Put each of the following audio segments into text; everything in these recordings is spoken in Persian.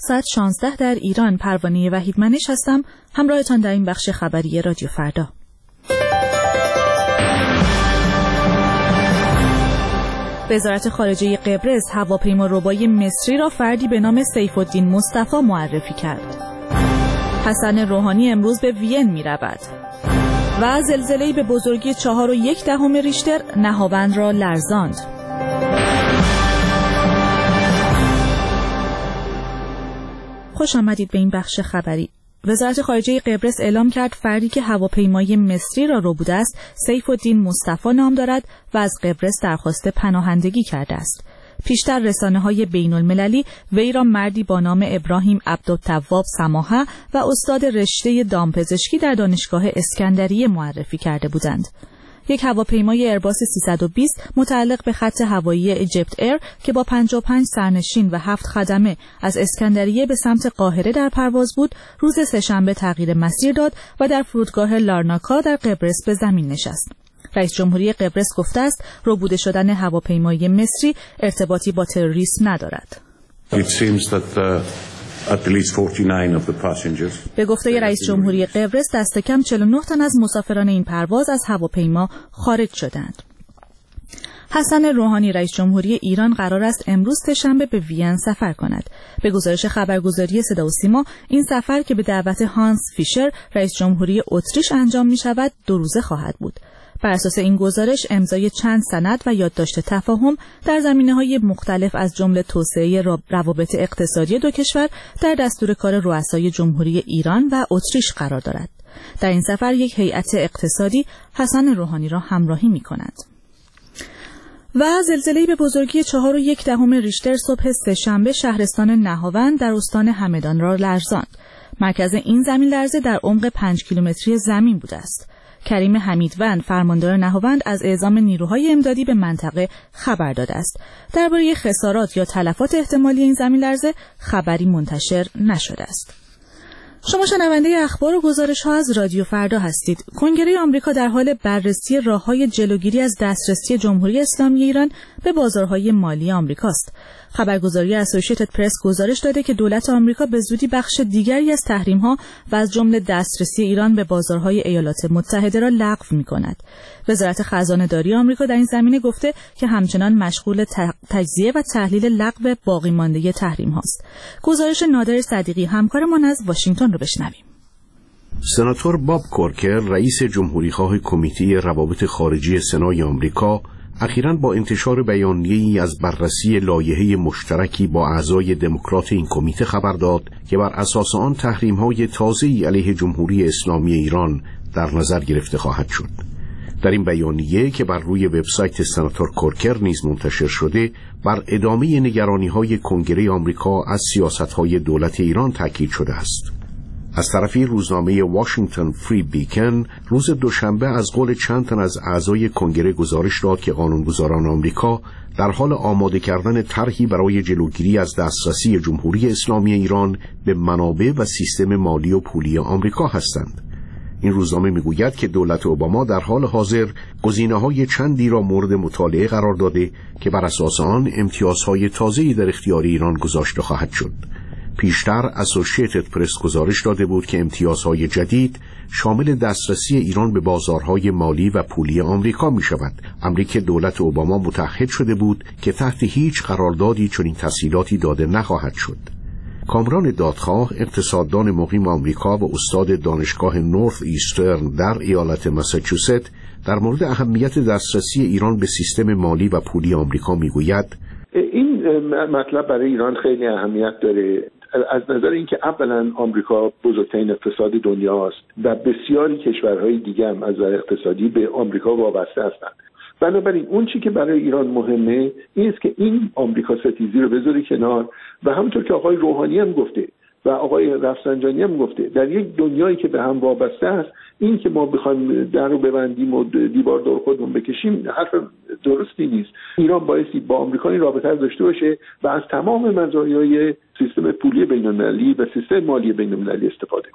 ساعت 16 در ایران. پروانه وحیدمنش هستم، همراهتان در این بخش خبری رادیو فردا. وزارت خارجه قبرس هواپیما ربای مصری را فردی به نام سیف الدین مصطفی معرفی کرد. حسن روحانی امروز به وین می رود. و زلزله‌ای به بزرگی 4.1 ریشتر نهاوند را لرزاند. خوش آمدید به این بخش خبری. وزارت خارجه قبرس اعلام کرد فردی که هواپیمای مصری را ربوده است سیف الدین مصطفی نام دارد و از قبرس درخواست پناهندگی کرده است. پیشتر رسانه‌های بین‌المللی وی را مردی با نام ابراهیم عبدالتواب سماحه و استاد رشته دامپزشکی در دانشگاه اسکندریه معرفی کرده بودند. یک هواپیمای ایرباس 320 متعلق به خط هوایی ایجیپت ایر که با 55 سرنشین و 7 خدمه از اسکندریه به سمت قاهره در پرواز بود، روز سه‌شنبه تغییر مسیر داد و در فرودگاه لارناکا در قبرس به زمین نشست. رئیس جمهوری قبرس گفته است ربوده شدن هواپیمای مصری ارتباطی با تروریسم ندارد. به گفته رئیس جمهوری قبرس دست کم 49 تن از مسافران این پرواز از هواپیما خارج شدند. حسن روحانی رئیس جمهوری ایران قرار است امروز سه‌شنبه به وین سفر کند. به گزارش خبرگزاری صدا و سیما این سفر که به دعوت هانس فیشر رئیس جمهوری اتریش انجام می شود 2 روزه خواهد بود. بر اساس این گزارش امضای چند سند و یادداشت تفاهم در زمینه‌های مختلف از جمله توسعه روابط اقتصادی دو کشور در دستور کار رؤسای جمهوری ایران و اتریش قرار دارد. در این سفر یک هیئت اقتصادی حسن روحانی را همراهی می‌کند. و زلزله‌ای به بزرگی 4.1 ریشتر صبح سه‌شنبه شهرستان نهاوند در استان همدان را لرزاند. مرکز این زمین لرزه در عمق 5 کیلومتری زمین بوده است. کریم حمیدوند فرماندار نهاوند از اعزام نیروهای امدادی به منطقه خبر داده است. درباره خسارات یا تلفات احتمالی این زمین لرزه خبری منتشر نشده است. شما شنونده اخبار و گزارش‌ها از رادیو فردا هستید. کنگره آمریکا در حال بررسی راه‌های جلوگیری از دسترسی جمهوری اسلامی ایران به بازارهای مالی آمریکاست. خبرگزاری اسوسییتد پرس گزارش داده که دولت آمریکا به زودی بخش دیگری از تحریم‌ها و از جمله دسترسی ایران به بازارهای ایالات متحده را لغو می‌کند. وزارت خزانه‌داری آمریکا در این زمینه گفته که همچنان مشغول تجزیه و تحلیل لغو باقی مانده تحریم‌هاست. گزارش نادر صدیقی همکارمان از واشنگتن رو بشنویم. سناتور باب کورکر رئیس جمهوری‌خواه کمیته روابط خارجی سنای آمریکا اخیراً با انتشار بیانیه‌ای از بررسی لایحه مشترکی با اعضای دموکرات این کمیته خبر داد که بر اساس آن تحریم‌های تازه‌ای علیه جمهوری اسلامی ایران در نظر گرفته خواهد شد. در این بیانیه که بر روی وبسایت سناتور کورکر نیز منتشر شده، بر ادامه نگرانی‌های کنگره آمریکا از سیاست‌های دولت ایران تاکید شده است. از طرفی روزنامه واشنگتن فری بیکن روز دوشنبه از قول چند تن از اعضای کنگره گزارش داد که قانونگذاران آمریکا در حال آماده کردن طرحی برای جلوگیری از دسترسی جمهوری اسلامی ایران به منابع و سیستم مالی و پولی آمریکا هستند. این روزنامه میگوید که دولت اوباما در حال حاضر گزینه‌های چندی را مورد مطالعه قرار داده که بر اساس آن امتیازهای تازه‌ای در اختیار ایران گذاشته خواهد شد. پیشتر اسوسییتد پرس گزارش داده بود که امتیازهای جدید شامل دسترسی ایران به بازارهای مالی و پولی آمریکا می شود، امری که دولت اوباما متعهد شده بود که تحت هیچ قراردادی چنین تسهیلاتی داده نخواهد شد. کامران دادخواه، اقتصاددان مقیم آمریکا و استاد دانشگاه نورث ایسترن در ایالت مساچوست، در مورد اهمیت دسترسی ایران به سیستم مالی و پولی آمریکا می گوید: این مطلب برای ایران خیلی اهمیت داره، از نظر اینکه اولا آمریکا بزرگترین اقتصاد دنیاست و بسیاری کشورهای دیگه هم از نظر اقتصادی به آمریکا وابسته هستند. بنابراین اون چی که برای ایران مهمه این است که این آمریکا ستیزی رو بذاره کنار و همونطور که آقای روحانی هم گفته و آقای رفسنجانی هم گفته، در یک دنیایی که به هم وابسته است، این که ما بخوایم در رو ببندیم و دیوار دور خودمون بکشیم حرف درستی نیست. ایران بایستی با آمریکا این رابطه رو داشته باشه و از تمام مزایای سیستم پولی بین‌المللی و سیستم مالی بین‌المللی استفاده کنه.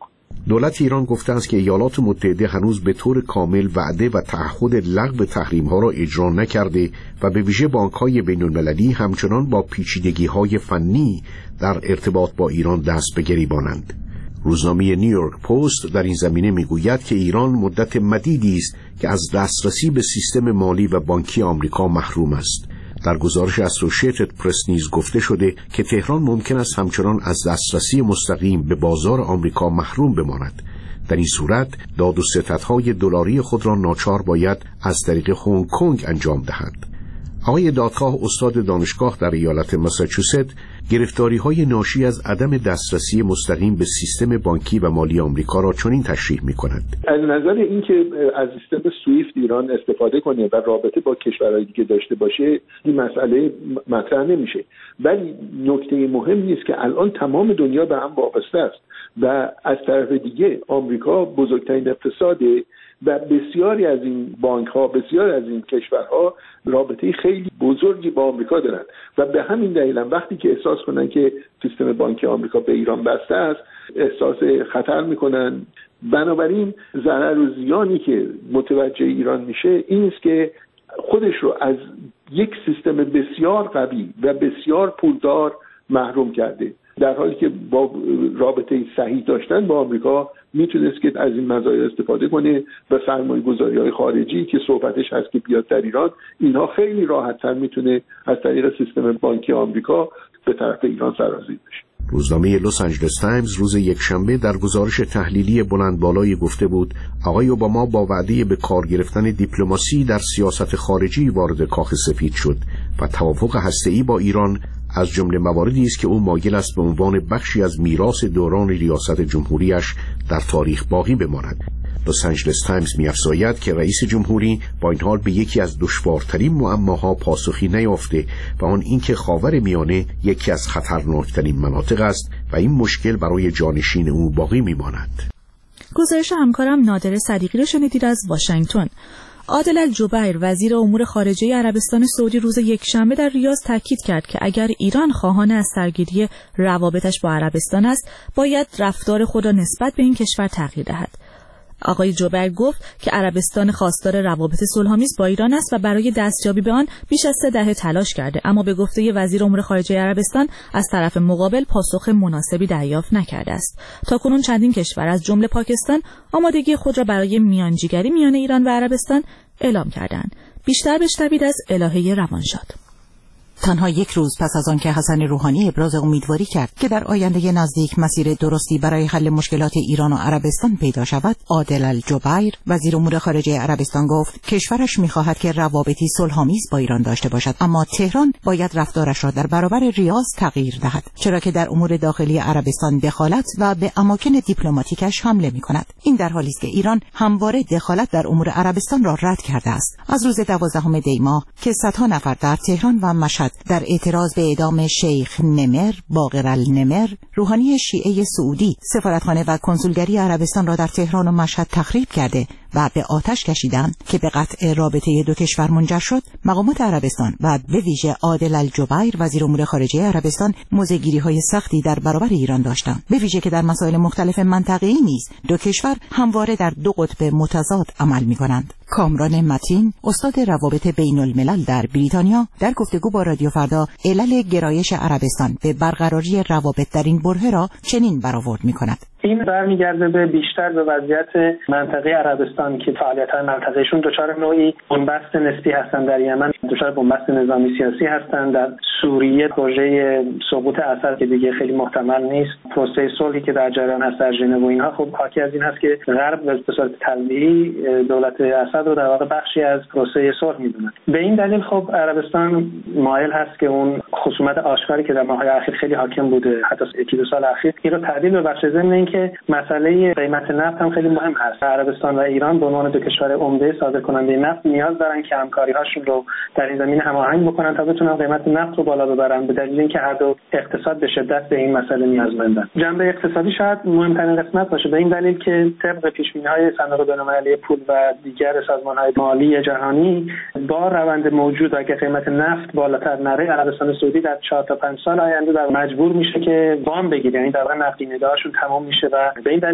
دولت ایران گفته است که ایالات متحده هنوز به طور کامل وعده و تعهد لغو تحریم‌ها را اجرا نکرده و به ویژه بانک‌های بین‌المللی همچنان با پیچیدگی‌های فنی در ارتباط با ایران دست به گریبانند. روزنامه نیویورک پست در این زمینه میگوید که ایران مدت مدیدی است که از دسترسی به سیستم مالی و بانکی آمریکا محروم است. در گزارش اسوسییتد پرس نیز گفته شده که تهران ممکن است همچنان از دسترسی مستقیم به بازار آمریکا محروم بماند. در این صورت داد و ستدهای دلاری خود را ناچار باید از طریق هنگ کنگ انجام دهند. آقای دادخواه استاد دانشگاه در ایالت ماساچوست گرفتاری‌های ناشی از عدم دسترسی مستقیم به سیستم بانکی و مالی آمریکا را چنین تشریح می‌کند. از نظر اینکه از سیستم سویفت ایران استفاده کنه و رابطه با کشورهای دیگه داشته باشه، این مسئله مطرح نمیشه. ولی نکته مهم نیست که الان تمام دنیا به هم وابسته است و از طرف دیگه آمریکا بزرگترین اقتصاده و بسیاری از این بانک‌ها، بسیاری از این کشورها رابطه خیلی بزرگی با آمریکا دارن و به همین دلیل وقتی که احساس کنن که سیستم بانکی آمریکا به ایران بسته است، احساس خطر میکنن. بنابراین ضرر و زیانی که متوجه ایران میشه این است که خودش رو از یک سیستم بسیار قوی و بسیار پولدار محروم کرده، در حالی که با رابطه صحیح داشتن با آمریکا میتونست که از این مزایا استفاده کنه و سرمایه‌گذاری‌های خارجی که صحبتش هست که بیاد در ایران، اینها خیلی راحت‌تر میتونه از طریق سیستم بانکی آمریکا به طرف ایران سرازیر بشه. روزنامه لس آنجلس تایمز روز یکشنبه در گزارش تحلیلی بلند بالایی گفته بود آقای اوباما با وعده به کار گرفتن دیپلماسی در سیاست خارجی وارد کاخ سفید شد و توافق هسته‌ای با ایران از جمله مواردی است که او مایل است به عنوان بخشی از میراث دوران ریاست جمهوریش در تاریخ باقی بماند. لس آنجلس تایمز می‌افزاید که رئیس جمهوری با این حال به یکی از دشوارترین معماها پاسخی نیافته و آن اینکه خاورمیانه یکی از خطرناکترین مناطق است و این مشکل برای جانشین او باقی می‌ماند. گزارش همکارم نادر صدیقی رو شنیدید از واشنگتن. عادل الجبیر وزیر امور خارجه عربستان سعودی روز یکشنبه در ریاض تاکید کرد که اگر ایران خواهان از سرگیری روابطش با عربستان است، باید رفتار خود را نسبت به این کشور تغییر دهد. آقای جبیر گفت که عربستان خواستار روابط صلح‌آمیز با ایران است و برای دستیابی به آن بیش از 3 دهه تلاش کرده، اما به گفته وزیر امور خارجه عربستان از طرف مقابل پاسخ مناسبی دریافت نکرده است. تاکنون چندین کشور از جمله پاکستان آمادگی خود را برای میانجیگری میان ایران و عربستان اعلام کردند. بیشتر بشنوید از الهه روانشاد. تنها یک روز پس از آنکه حسن روحانی ابراز امیدواری کرد که در آینده نزدیک مسیر درستی برای حل مشکلات ایران و عربستان پیدا شود، عادل الجبیر وزیر امور خارجه عربستان گفت کشورش می‌خواهد که روابطی صلح‌آمیز با ایران داشته باشد، اما تهران باید رفتارش را در برابر ریاض تغییر دهد، چرا که در امور داخلی عربستان دخالت و به اماکن دیپلماتیکش حمله می‌کند. این در حالی است که ایران همواره دخالت در امور عربستان را رد کرده است. از روز 12 دی ماه که صدها نفر در تهران و مشهد در اعتراض به اعدام شیخ نمر باقر النمر، روحانی شیعه سعودی، سفارتخانه و کنسولگری عربستان را در تهران و مشهد تخریب کرده و به آتش کشیدند که به قطع رابطه دو کشور منجر شد، مقامات عربستان و به ویژه عادل الجبیر وزیر امور خارجه عربستان موضع‌گیری‌های سختی در برابر ایران داشتند، به ویژه که در مسائل مختلف منطقه‌ای نیز دو کشور همواره در دو قطب متضاد عمل می‌کنند. کامران متین، استاد روابط بین الملل در بریتانیا، در گفتگو با رادیو فردا علل گرایش عربستان به برقراری روابط در این بره را چنین برآورد می‌کند. این برمیگرده به بیشتر به وضعیت منطقه عربستان که فعالیت‌های منطقه‌شون دچار نوعی بنبست نسبی هستند. در یمن دچار بنبست نظامی سیاسی هستند. در سوریه پروژه سقوط اسد که دیگه خیلی محتمل نیست، پروسه صلحی که در جریان هست در ژنو و اینها، خب حاکی از این هست که غرب به صورت تلویحی دولت اسد رو در واقع بخشی از پروسه صلح می‌دونه. به این دلیل خب عربستان مایل هست که اون خصومت آشکاری که در ماه‌های اخیر خیلی حاکم بوده، حتی 1-2 سال اخیر، این رو تبدیل به بخش ضمن که مسئله قیمت نفت هم خیلی مهم هست. عربستان و ایران به عنوان دو کشور عمده صادرکننده نفت نیاز دارن که همکاری‌هاشون رو در این زمینه هماهنگ بکنن تا بتونن قیمت نفت رو بالا ببرن، به دلیل اینکه هر دو اقتصاد به شدت به این مسئله نیازمندن. جنبه اقتصادی شاید مهمترین قسمت باشه، به این دلیل که طبق پیش‌بینی‌های صندوق بین‌المللی پول و دیگر سازمان‌های مالی جهانی، با روند موجود اگه قیمت نفت بالاتر نره، عربستان سعودی در 4 تا 5 سال آینده در مجبور میشه که وام بگیره، یعنی در واقع نقدینگی‌هاشون تمام میشه و به این دلیل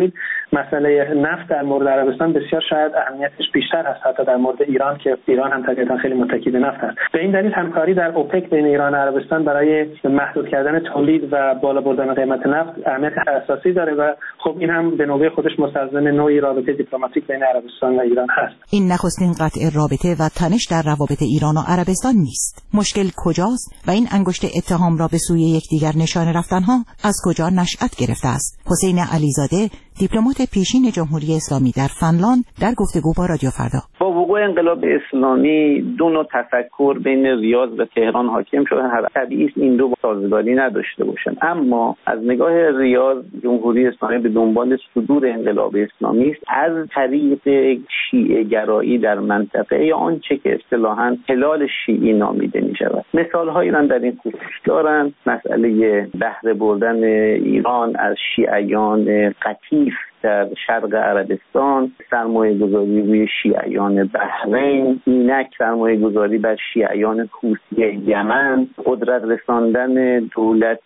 مسئله نفت در مورد عربستان بسیار شاید اهمیتش بیشتر هست حتی در مورد ایران که ایران هم طبیعتا خیلی متکی به نفت است. به این دلیل همکاری در اوپک بین ایران و عربستان برای محدود کردن تولید و بالا بردن قیمت نفت اهمیت اساسی داره و خب این هم به نوبه خودش مستلزم نوعی رابطه دیپلماتیک بین عربستان و ایران هست. این نخستین قطع رابطه و تنش در روابط ایران و عربستان نیست. مشکل کجاست و این انگشت اتهام را به سوی یکدیگر نشانه رفتنها از کجا نشأت گرفته است؟ حسین علیزاده، دیپلمات پیشین جمهوری اسلامی در فنلاند، در گفتگو با رادیو فردا: با وقوع انقلاب اسلامی دو نوع تفکر بین ریاض و تهران حاکم شده. طبیعی است این دو سازگاری نداشته باشند، اما از نگاه ریاض جمهوری اسلامی به دنبال صدور انقلاب اسلامی است از طریق شیعه گرایی در منطقه یا آنچه که اصطلاحاً هلال شیعی نامیده می شود. مثال هایی را در این خصوص دارند. مسئله بهره بردن ایران از شیعیان قطیف در شرق عربستان، سرمایه گذاری روی شیعیان بحرین، اینک سرمایه گذاری بر شیعیان حوثی یمن، قدرت رساندن دولت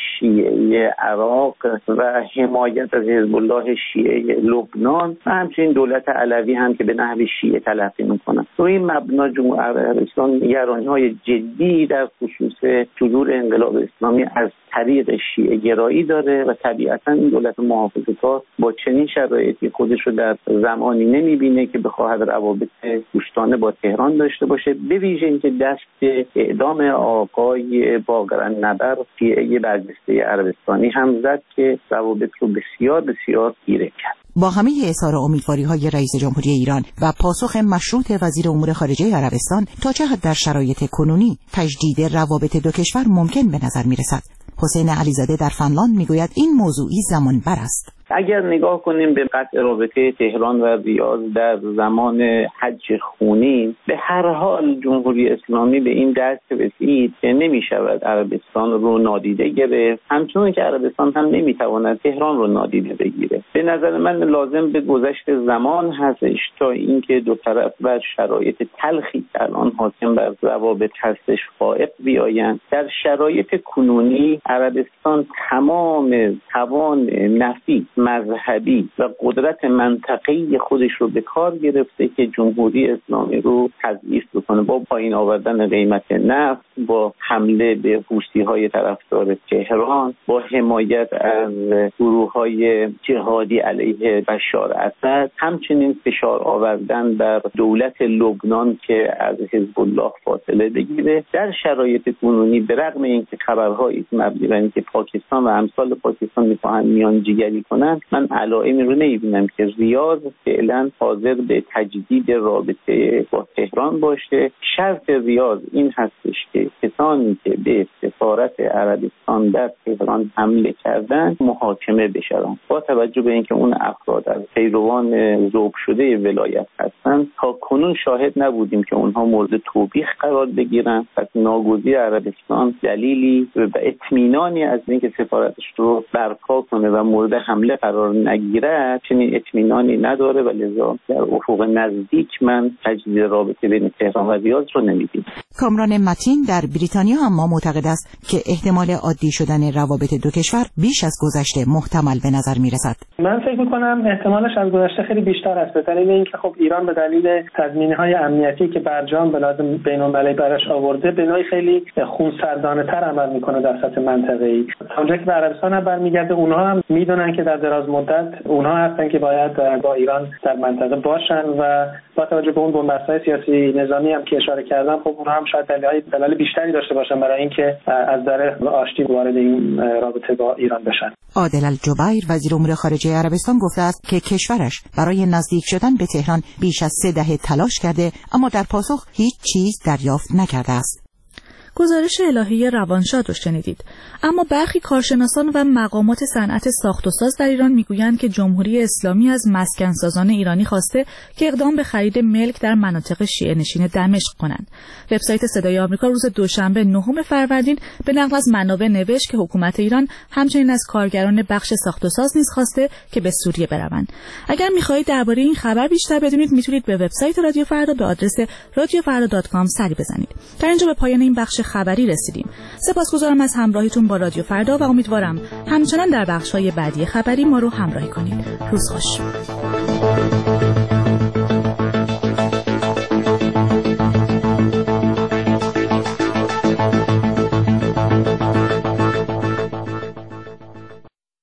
شیعه عراق و حمایت از حزب الله شیعه لبنان و همچنین دولت علوی هم که به نحو شیعه تلقی میکنند. روی این مبنا جمهوری عربستان نگرانی‌های جدی در خصوص صدور انقلاب اسلامی از طریق شیعه گرایی داره و طبیعتا این دولت محافظه‌کار با چنین شرایطی خودش رو در زمانی نمیبینه که بخواهد روابط دوستانه با تهران داشته باشه، به ویژه اینکه دست به اعدام آقای باقر نبر شیعه برجسته عربستانی هم زد که روابط رو بسیار بسیار گیره کرد. با همه اظهار امیدواری‌های رئیس جمهوری ایران و پاسخ مشروط وزیر امور خارجه عربستان، تا چه حد در شرایط کنونی تجدید روابط دو کشور ممکن به نظر می‌رسد؟ حسین علیزاده در فنلاند میگوید این موضوعی زمان بر است. اگر نگاه کنیم به قطع رابطه تهران و ریاض در زمان حج خونین، به هر حال جمهوری اسلامی به این دست رسید که نمی شود عربستان رو نادیده گرفت، همچنین که عربستان هم نمی تواند تهران رو نادیده بگیره. به نظر من لازم به گذشت زمان هستش تا اینکه دو طرف بر شرایط تلخی که الان حاکم بر روابط هستش فائق بیایند. در شرایط کنونی عربستان تمام توان نفی، مذهبی و قدرت منطقه‌ای خودش رو به کار گرفته که جمهوری اسلامی رو تضعیف بکنه، با پایین آوردن قیمت نفت، با حمله به حوثی‌های طرفدار تهران، با حمایت از گروه‌های جهادی علیه بشار اسد، همچنین فشار آوردن بر دولت لبنان که از حزب الله فاصله بگیره. در شرایط کنونی به رغم اینکه خبرهایی مبنی بر اینکه پاکستان و امثال پاکستان می‌خواهند میانجیگری کنند، من علائمی رو نمی‌بینم که ریاض فعلا حاضر به تجدید رابطه با تهران باشه. شرط ریاض این هستش که کسانی که به سفارت عربستان در تهران حمله کردن محاکمه بشن. با توجه به اینکه اون افراد از پیروان ذوب شده ولایت هستن، تا کنون شاهد نبودیم که اونها مورد توبیخ قرار بگیرن. پس ناگزیر عربستان دلیلی و اطمینانی از اینکه سفارتش رو برپا کنه و مورد حمله قرار نگیره چنین اطمینانی نداره و لذا در افق نزدیک من تجدید رابطه بین تهران و ریاض رو نمی‌بینم. کامران متین در بریتانیا اما معتقد است که احتمال عادی شدن روابط دو کشور بیش از گذشته محتمل به نظر می‌رسد. من فکر می‌کنم احتمالش از گذشته خیلی بیشتر است، به دلیل اینکه خب ایران به دلیل تضمین‌های امنیتی که برجام به لازم بین‌المللی براش آورده به نوعی خیلی خونسردانه‌تر عمل می‌کنه در سطح منطقه‌ای. اونجا که به عربستان هم برمیگرده، اونها هم می‌دونن که در دراز مدت اونها هستن که باید با ایران در منطقه باشن و با توجه به اون بنبست‌های سیاسی نظامی هم که اشاره کردم، خب اونها هم شاید دلایل بیشتری داشته باشن برای اینکه از در آشتی وارد این رابطه با ایران بشن. عادل الجبیر وزیر امور خارجه عربستان گفته است که کشورش برای نزدیک شدن به تهران بیش از 3 دهه تلاش کرده اما در پاسخ هیچ چیز دریافت نکرده است. گزارش الهی روانشاد رو شنیدید. اما برخی کارشناسان و مقامات صنعت ساخت و ساز در ایران میگویند که جمهوری اسلامی از مسکنسازان ایرانی خواسته که اقدام به خرید ملک در مناطق شیعه نشین دمشق کنند. وبسایت صدای آمریکا روز دوشنبه 9 فروردین به نقل از منابع نوشت که حکومت ایران همچنین از کارگران بخش ساخت و ساز نیز خواسته که به سوریه بروند. اگر می‌خواهید درباره این خبر بیشتر بدونید میتونید به وبسایت رادیو فردا به آدرس radiofrada.com سری بزنید. در اینجا به پایان این بخش خبری رسیدیم. سپاسگزارم از همراهیتون با رادیو فردا و امیدوارم همچنان در بخش‌های بعدی خبری ما رو همراهی کنید. روز خوش.